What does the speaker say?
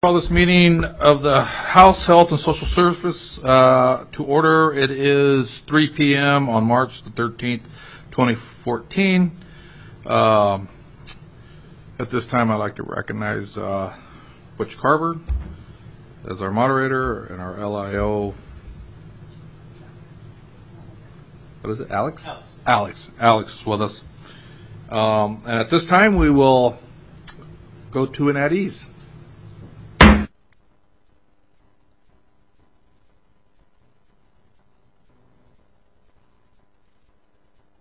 Call this meeting of the House Health and Social Service to order. It is 3 p.m. on March the 13th, 2014. At this time, I'd like to recognize Butch Carver as our moderator and our LIO. What is it, Alex? Alex is with us. And at this time, we will go to an at ease.